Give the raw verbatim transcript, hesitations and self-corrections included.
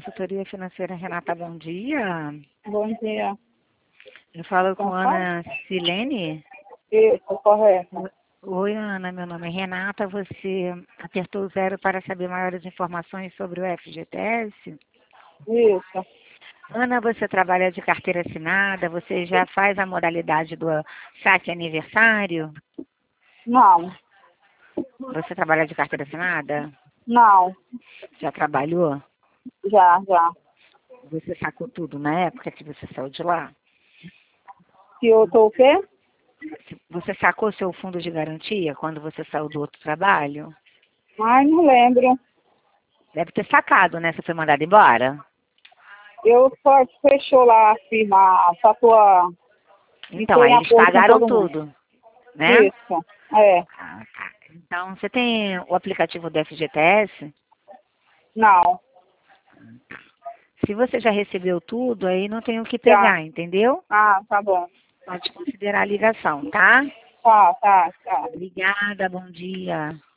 Consultoria Financeira Renata, bom dia. Bom dia. Eu falo com Como Ana Silene. Isso, correto. Oi, Ana, meu nome é Renata. Você apertou o zero para saber maiores informações sobre o F G T S? Isso. Ana, você trabalha de carteira assinada? Você já faz a modalidade do saque aniversário? Não. Você trabalha de carteira assinada? Não. Já trabalhou? Já, já. Você sacou tudo na época que você saiu de lá? Se eu tô o quê? Você sacou seu fundo de garantia quando você saiu do outro trabalho? Ai, não lembro. Deve ter sacado, né? Você foi mandado embora? Eu só fechou lá a firma, a tua... Então, aí eles pagaram tudo, né? Isso, é. Ah, tá. Então, você tem o aplicativo do F G T S? Não. Se você já recebeu tudo, aí não tem o que Já. pegar, entendeu? Ah, tá bom. Pode considerar a ligação, tá? Tá, tá, tá. Obrigada, bom dia.